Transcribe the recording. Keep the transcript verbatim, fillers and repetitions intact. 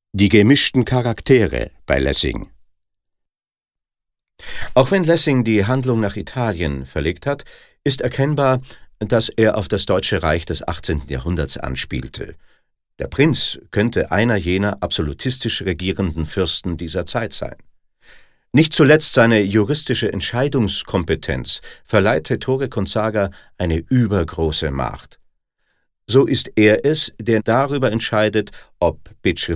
Die gemischten Charaktere bei Lessing. Auch wenn Lessing die Handlung nach Italien verlegt hat, ist erkennbar, dass er auf das Deutsche Reich des achtzehnten Jahrhunderts anspielte. Der Prinz könnte einer jener absolutistisch regierenden Fürsten dieser Zeit sein. Nicht zuletzt seine juristische Entscheidungskompetenz verleiht Hettore Conzaga eine übergroße Macht. So ist er es, der darüber entscheidet, ob Beccari